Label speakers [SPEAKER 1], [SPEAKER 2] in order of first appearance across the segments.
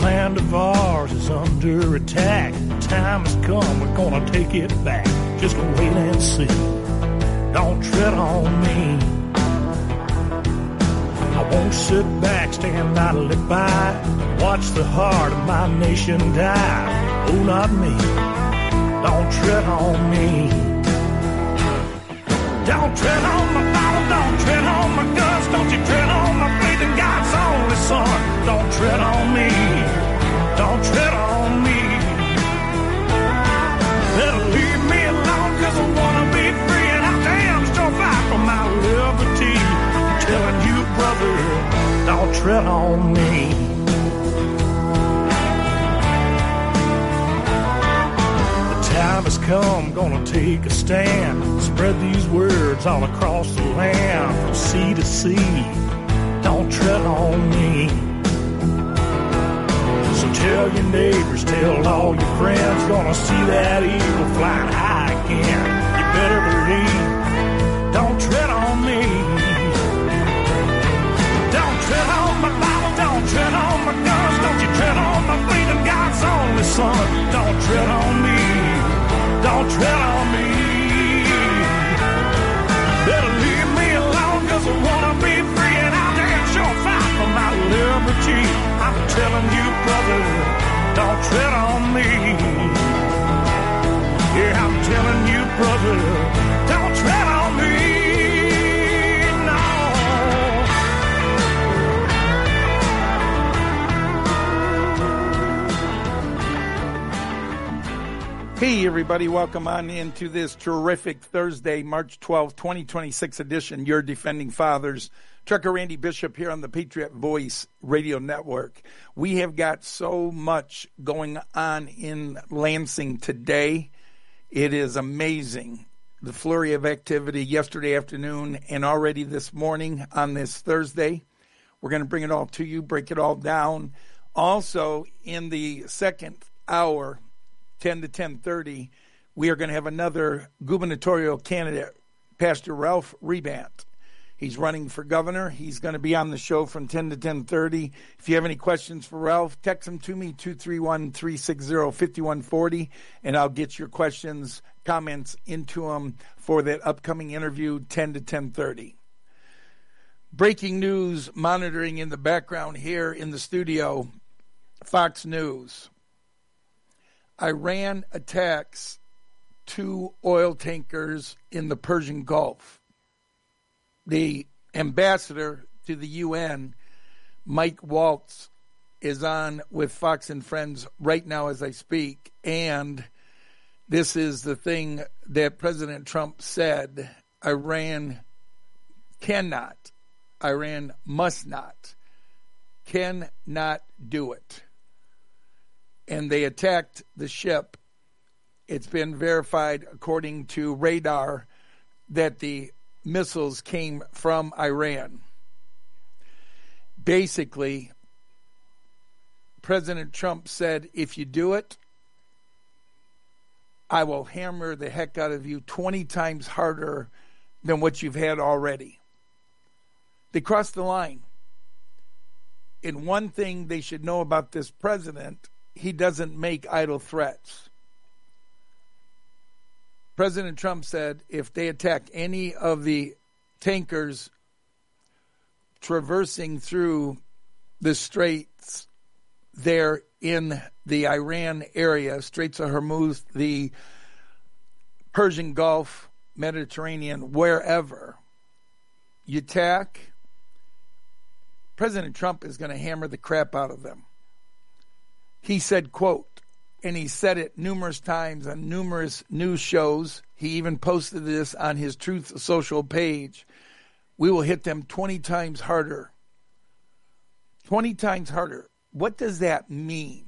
[SPEAKER 1] land of ours is under attack. Time has come, we're gonna take it back. Just wait and see. Don't tread on me. I won't sit back, stand idly by, watch the heart of my nation die. Oh, not me. Don't tread on me. Don't tread on my Bible, don't tread on my guns, don't you tread on my faith in God's only Son. Don't tread on me, don't tread on me. Better leave me alone, cause I wanna be free, and I damn sure fight for my liberty. I'm telling you, brother, don't tread on me. Time has come, gonna take a stand. Spread these words all across the land, from sea to sea. Don't tread on me. So tell your neighbors, tell all your friends, gonna see that eagle flying high again. You better believe, don't tread on me. Don't tread on my Bible, don't tread on my guns, don't you tread on my freedom, God's only Son. Don't tread on me. Don't tread on me. Better leave me alone, cause I wanna be free, and I'll damn sure fight for my liberty. I'm telling you, brother, don't tread on me. Yeah, I'm telling you, brother, don't tread on me.
[SPEAKER 2] Hey, everybody, welcome on into this terrific Thursday, March 12th, 2026 edition, Your Defending Fathers. Trucker Randy Bishop here on the Patriot Voice Radio Network. We have got so much going on in Lansing today. It is amazing, the flurry of activity yesterday afternoon and already this morning on this Thursday. We're going to bring it all to you, break it all down. Also, in the second hour, 10 to 10:30, we are going to have another gubernatorial candidate, Pastor Ralph Rebant. He's running for governor. He's going to be on the show from 10 to 10:30. If you have any questions for Ralph, text them to me, 231-360-5140, and I'll get your questions, comments into him for that upcoming interview, 10 to 10:30. Breaking news monitoring in the background here in the studio, Fox News. Iran attacks 2 oil tankers in the Persian Gulf. The ambassador to the UN, Mike Waltz, is on with Fox and Friends right now as I speak. And this is the thing that President Trump said: Iran cannot, Iran must not, cannot do it. And they attacked the ship. It's been verified according to radar that the missiles came from Iran. Basically, President Trump said, if you do it, I will hammer the heck out of you 20 times harder than what you've had already. They crossed the line. And one thing they should know about this president, he doesn't make idle threats. President Trump said if they attack any of the tankers traversing through the straits there in the Iran area, Straits of Hormuz, the Persian Gulf, Mediterranean, wherever you attack, President Trump is going to hammer the crap out of them. He said, quote, and he said it numerous times on numerous news shows. He even posted this on his Truth Social page. We will hit them 20 times harder. 20 times harder. What does that mean?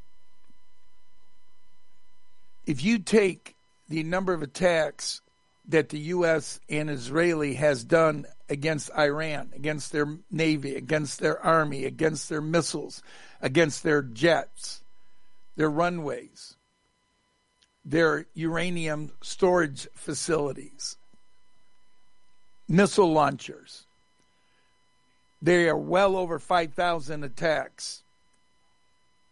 [SPEAKER 2] If you take the number of attacks that the U.S. and Israeli has done against Iran, against their Navy, against their Army, against their missiles, against their jets, their runways, their uranium storage facilities, missile launchers. There are well over 5,000 attacks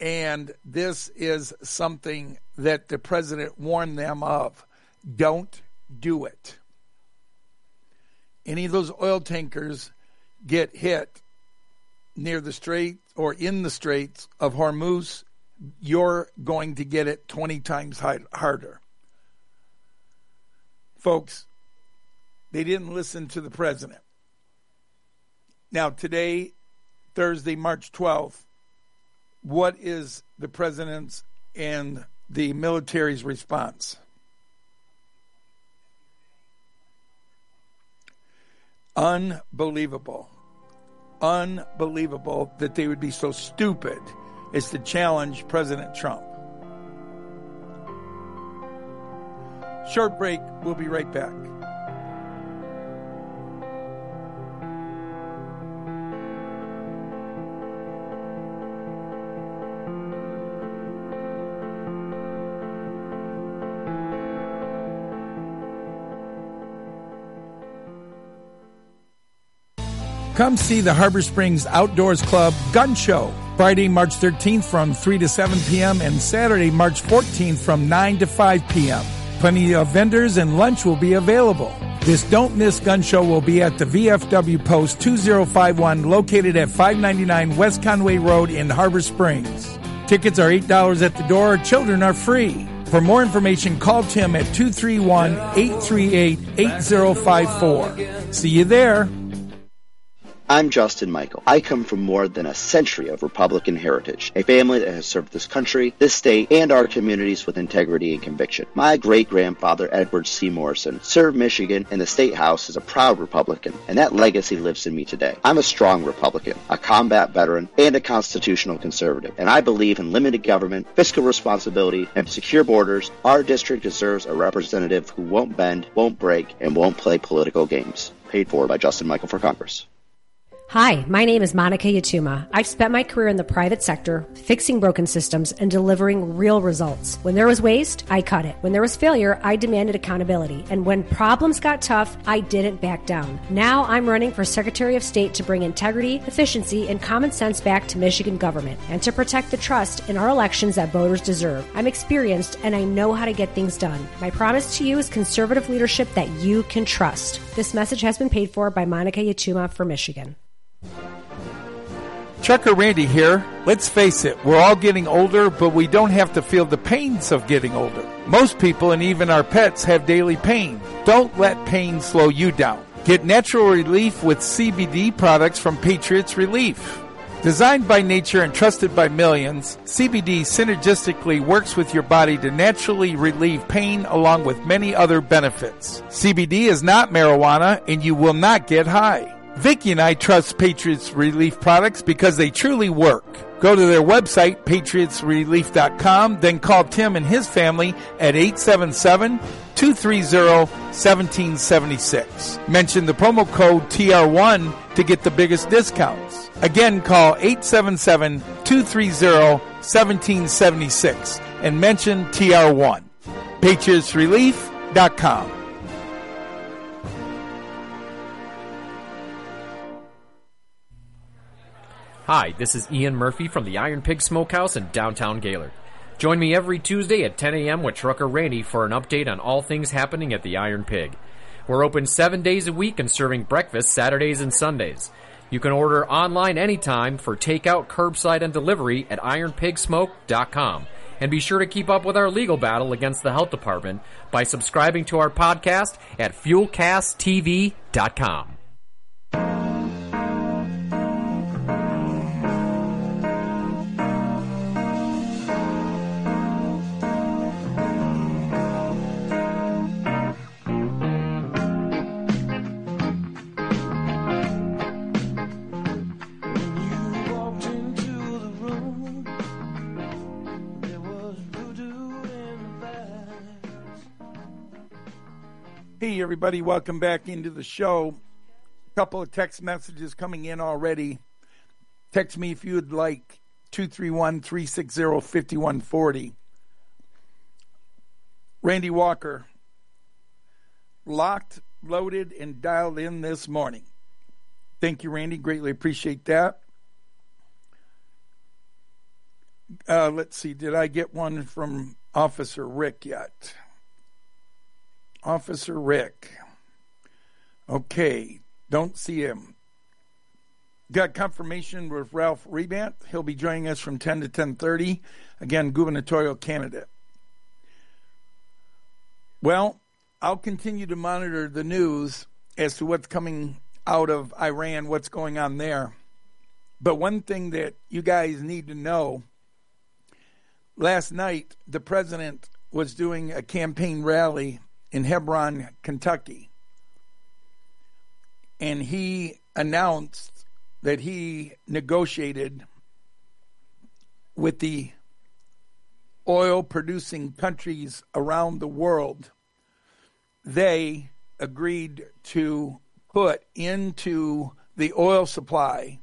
[SPEAKER 2] And this is something that the president warned them of. Don't do it. Any of those oil tankers get hit near the strait or in the straits of Hormuz, you're going to get it 20 times harder. Folks, they didn't listen to the president. Now, today, Thursday, March 12th, what is the president's and the military's response? Unbelievable. Unbelievable that they would be so stupid as to challenge President Trump. Short break. We'll be right back. Come see the Harbor Springs Outdoors Club Gun Show, Friday, March 13th from 3 to 7 p.m. and Saturday, March 14th from 9 to 5 p.m. Plenty of vendors and lunch will be available. This Don't Miss Gun Show will be at the VFW Post 2051 located at 599 West Conway Road in Harbor Springs. Tickets are $8 at the door. Children are free. For more information, call Tim at 231-838-8054. See you there.
[SPEAKER 3] I'm Justin Michael. I come from more than a century of Republican heritage, a family that has served this country, this state, and our communities with integrity and conviction. My great-grandfather, Edward C. Morrison, served Michigan in the State House as a proud Republican, and that legacy lives in me today. I'm a strong Republican, a combat veteran, and a constitutional conservative, and I believe in limited government, fiscal responsibility, and secure borders. Our district deserves a representative who won't bend, won't break, and won't play political games. Paid for by Justin Michael for Congress.
[SPEAKER 4] Hi, my name is Monica Yatuma. I've spent my career in the private sector, fixing broken systems and delivering real results. When there was waste, I cut it. When there was failure, I demanded accountability. And when problems got tough, I didn't back down. Now I'm running for Secretary of State to bring integrity, efficiency, and common sense back to Michigan government and to protect the trust in our elections that voters deserve. I'm experienced and I know how to get things done. My promise to you is conservative leadership that you can trust. This message has been paid for by Monica Yatuma for Michigan.
[SPEAKER 2] Trucker Randy here. Let's face it, we're all getting older, but we don't have to feel the pains of getting older. Most people and even our pets have daily pain. Don't let pain slow you down. Get natural relief with CBD products from Patriots Relief. Designed by nature and trusted by millions, CBD synergistically works with your body to naturally relieve pain along with many other benefits. CBD is not marijuana and you will not get high. Vicki and I trust Patriots Relief products because they truly work. Go to their website, patriotsrelief.com, then call Tim and his family at 877-230-1776. Mention the promo code TR1 to get the biggest discounts. Again, call 877-230-1776 and mention TR1. patriotsrelief.com.
[SPEAKER 5] Hi, this is Ian Murphy from the Iron Pig Smokehouse in downtown Gaylord. Join me every Tuesday at 10 a.m. with Trucker Randy for an update on all things happening at the Iron Pig. We're open 7 days a week and serving breakfast Saturdays and Sundays. You can order online anytime for takeout, curbside, and delivery at ironpigsmoke.com. And be sure to keep up with our legal battle against the health department by subscribing to our podcast at fuelcasttv.com.
[SPEAKER 2] Hey, everybody, welcome back into the show. A couple of text messages coming in already. Text me if you would like, 231-360-5140. Randy Walker, locked, loaded, and dialed in this morning. Thank you, Randy. Greatly appreciate that. Let's see, did I get one from Officer Rick yet? Officer Rick. Okay, don't see him. Got confirmation with Ralph Rebant. He'll be joining us from 10 to 10:30. Again, gubernatorial candidate. Well, I'll continue to monitor the news as to what's coming out of Iran, what's going on there. But one thing that you guys need to know, last night the president was doing a campaign rally in Hebron, Kentucky. And he announced that he negotiated with the oil-producing countries around the world. They agreed to put into the oil supply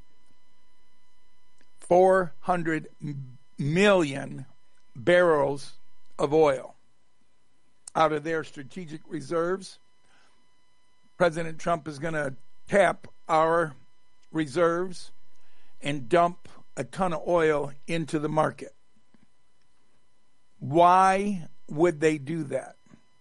[SPEAKER 2] 400 million barrels of oil out of their strategic reserves. President Trump is going to tap our reserves and dump a ton of oil into the market. Why would they do that?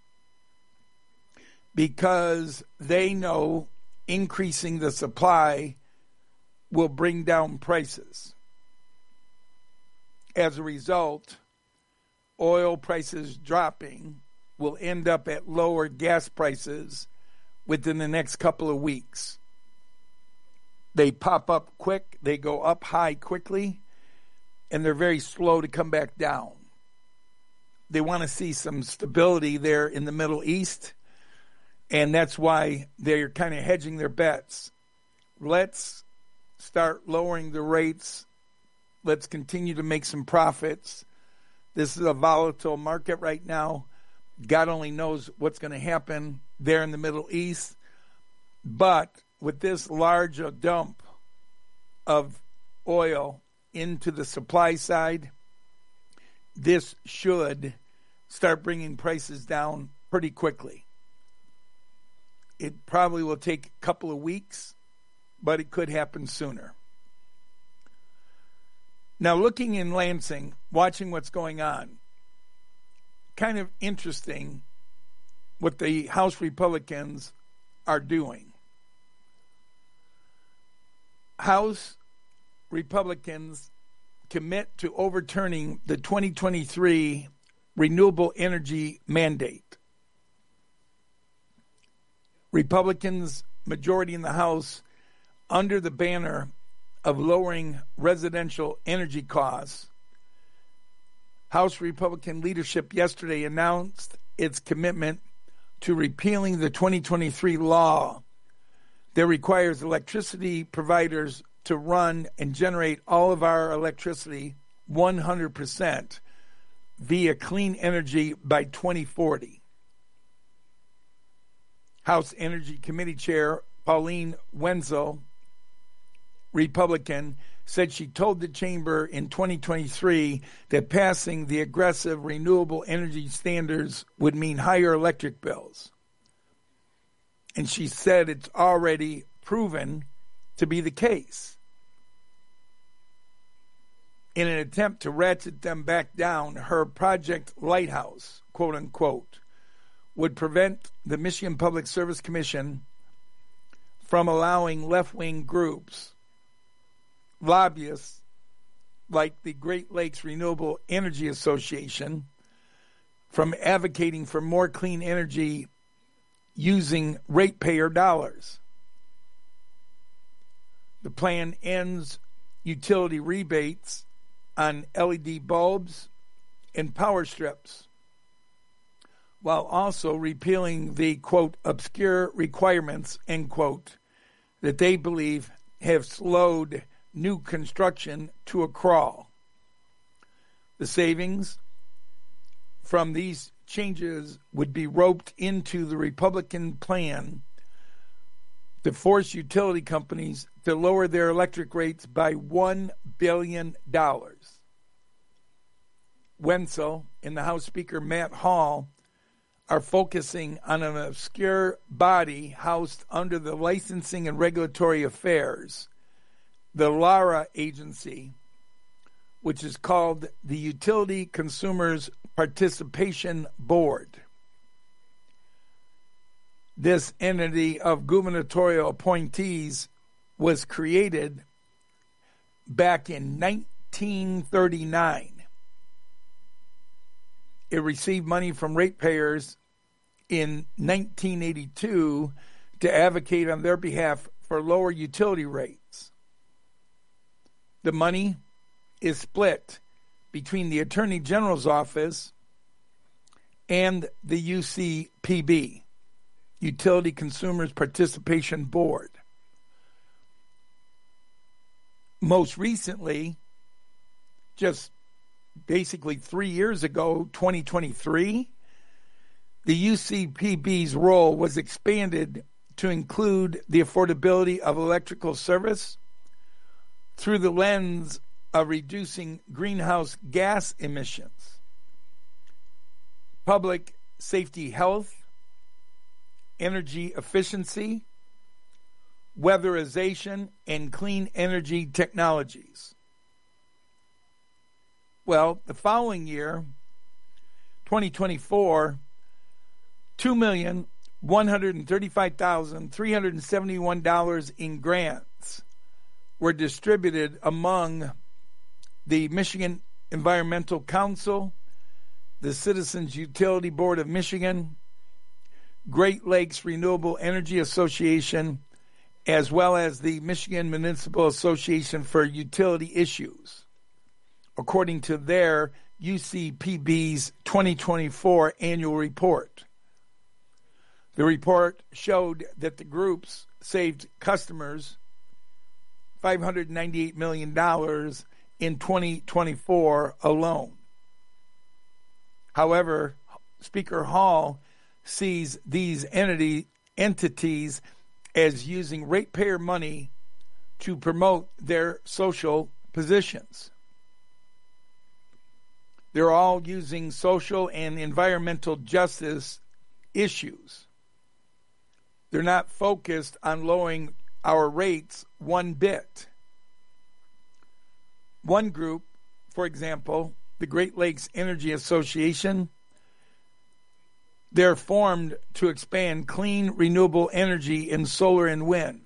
[SPEAKER 2] Because they know increasing the supply will bring down prices. As a result, oil prices dropping will end up at lower gas prices within the next couple of weeks. They pop up quick, they go up high quickly, and they're very slow to come back down. They want to see some stability there in the Middle East, and that's why they're kind of hedging their bets. Let's start lowering the rates. Let's continue to make some profits. This is a volatile market right now. God only knows what's going to happen there in the Middle East. But with this large dump of oil into the supply side, this should start bringing prices down pretty quickly. It probably will take a couple of weeks, but it could happen sooner. Now, looking in Lansing, watching what's going on, kind of interesting what the House Republicans are doing. House Republicans commit to overturning the 2023 renewable energy mandate. Republicans, majority in the House, under the banner of lowering residential energy costs. House Republican leadership yesterday announced its commitment to repealing the 2023 law that requires electricity providers to run and generate all of our electricity 100% via clean energy by 2040. House Energy Committee Chair Pauline Wenzel, Republican, said she told the chamber in 2023 that passing the aggressive renewable energy standards would mean higher electric bills. And she said it's already proven to be the case. In an attempt to ratchet them back down, her Project Lighthouse, quote unquote, would prevent the Michigan Public Service Commission from allowing left-wing groups, lobbyists like the Great Lakes Renewable Energy Association, from advocating for more clean energy using ratepayer dollars. The plan ends utility rebates on LED bulbs and power strips, while also repealing the, quote, obscure requirements, end quote, that they believe have slowed new construction to a crawl. The savings from these changes would be roped into the Republican plan to force utility companies to lower their electric rates by $1 billion. Wenzel and the House Speaker Matt Hall are focusing on an obscure body housed under the Licensing and Regulatory Affairs, the LARA agency, which is called the Utility Consumers Participation Board. This entity of gubernatorial appointees was created back in 1939. It received money from ratepayers in 1982 to advocate on their behalf for lower utility rates. The money is split between the Attorney General's office and the UCPB, Utility Consumers Participation Board. Most recently, just basically 3 years ago, 2023, the UCPB's role was expanded to include the affordability of electrical service through the lens of reducing greenhouse gas emissions, public safety health, energy efficiency, weatherization, and clean energy technologies. Well, the following year, 2024, $2,135,371 in grants were distributed among the Michigan Environmental Council, the Citizens Utility Board of Michigan, Great Lakes Renewable Energy Association, as well as the Michigan Municipal Association for Utility Issues, according to their UCPB's 2024 annual report. The report showed that the groups saved customers $598 million in 2024 alone. However, Speaker Hall sees these entities as using ratepayer money to promote their social positions. They're all using social and environmental justice issues. They're not focused on lowering our rates one bit. One group, for example, the Great Lakes Energy Association, they're formed to expand clean renewable energy in solar and wind.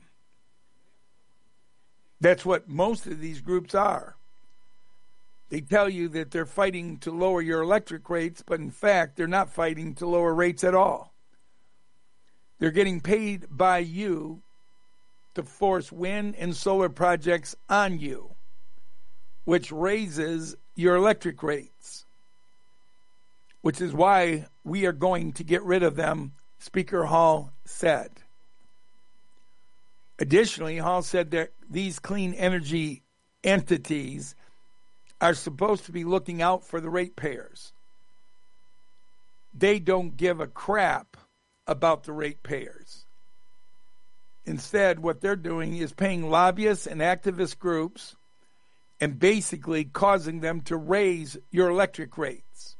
[SPEAKER 2] That's what most of these groups are. They tell you that they're fighting to lower your electric rates, but in fact, they're not fighting to lower rates at all. They're getting paid by you to force wind and solar projects on you, which raises your electric rates, which is why we are going to get rid of them, Speaker Hall said. Additionally, Hall said that these clean energy entities are supposed to be looking out for the ratepayers. They don't give a crap about the ratepayers. Instead, what they're doing is paying lobbyists and activist groups and basically causing them to raise your electric rates.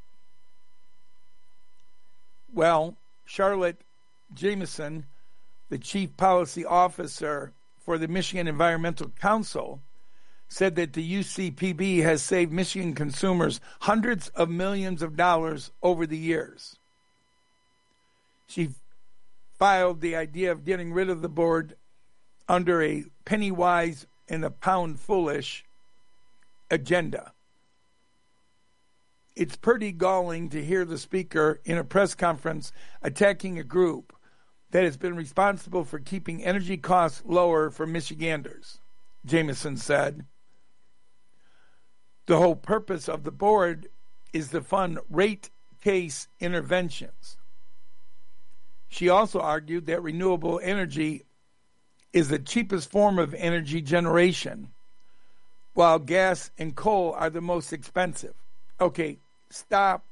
[SPEAKER 2] Well, Charlotte Jameson, the Chief Policy Officer for the Michigan Environmental Council, said that the UCPB has saved Michigan consumers hundreds of millions of dollars over the years. She filed the idea of getting rid of the board under a penny wise and a pound foolish agenda. It's pretty galling to hear the speaker in a press conference attacking a group that has been responsible for keeping energy costs lower for Michiganders, Jameson said. The whole purpose of the board is to fund rate case interventions. She also argued that renewable energy is the cheapest form of energy generation, while gas and coal are the most expensive. Okay, stop.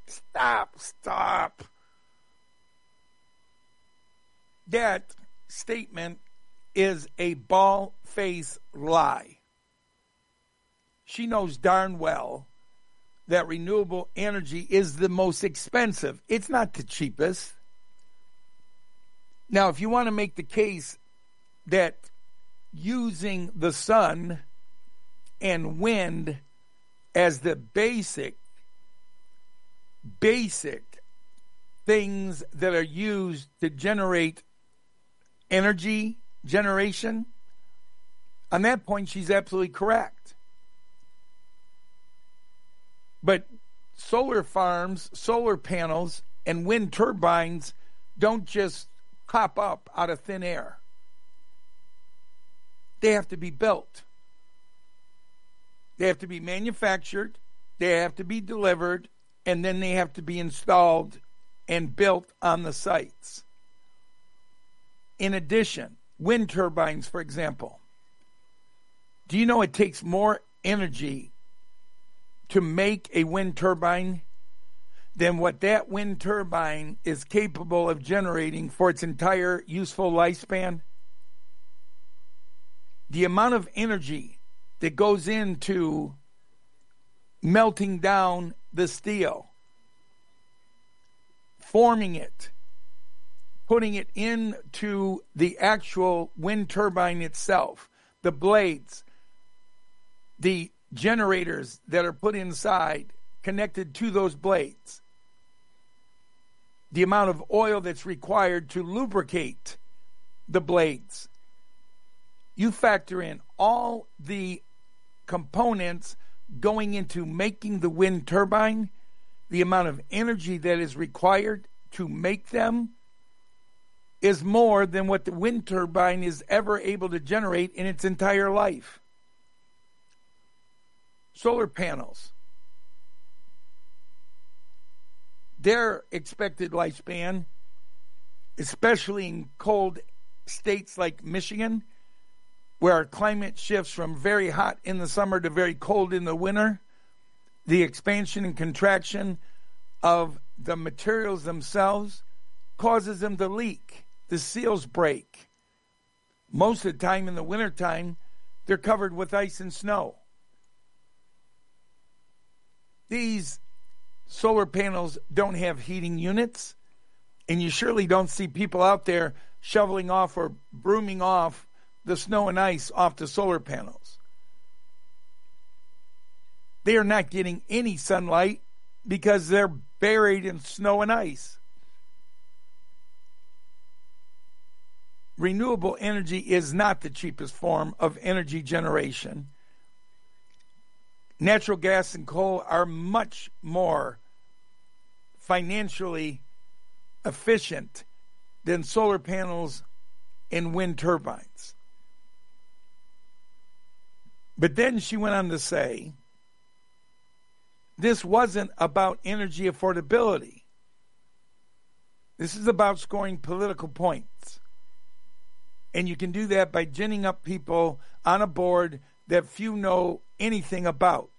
[SPEAKER 2] That statement is a bald-faced lie. She knows darn well that renewable energy is the most expensive. It's not the cheapest. Now, if you want to make the case that using the sun and wind as the basic things that are used to generate energy generation, on that point, she's absolutely correct. But solar farms, solar panels, and wind turbines don't just pop up out of thin air. They have to be built. They have to be manufactured, they have to be delivered, and then they have to be installed and built on the sites. In addition, wind turbines, for example. Do you know it takes more energy to make a wind turbine than what that wind turbine is capable of generating for its entire useful lifespan? The amount of energy that goes into melting down the steel, forming it, putting it into the actual wind turbine itself, the blades, the generators that are put inside, connected to those blades, the amount of oil that's required to lubricate the blades. You factor in all the components going into making the wind turbine, the amount of energy that is required to make them is more than what the wind turbine is ever able to generate in its entire life. Solar panels, their expected lifespan, especially in cold states like Michigan, where our climate shifts from very hot in the summer to very cold in the winter, the expansion and contraction of the materials themselves causes them to leak. The seals break. Most of the time in the wintertime, they're covered with ice and snow. These solar panels don't have heating units, and you surely don't see people out there shoveling off or brooming off the snow and ice off the solar panels. They are not getting any sunlight because they're buried in snow and ice. Renewable energy is not the cheapest form of energy generation. Natural gas and coal are much more financially efficient than solar panels and wind turbines. But then she went on to say, this wasn't about energy affordability. This is about scoring political points. And you can do that by ginning up people on a board that few know anything about.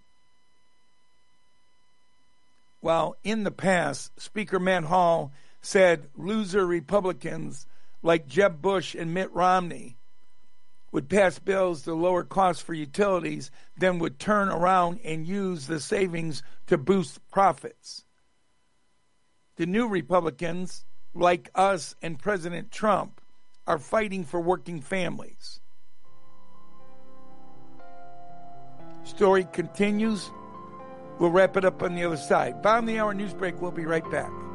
[SPEAKER 2] Well, in the past, Speaker Matt Hall said loser Republicans like Jeb Bush and Mitt Romney would pass bills to lower costs for utilities, then would turn around and use the savings to boost profits. The new Republicans, like us and President Trump, are fighting for working families. Story continues. We'll wrap it up on the other side. Bottom of the hour news break. We'll be right back.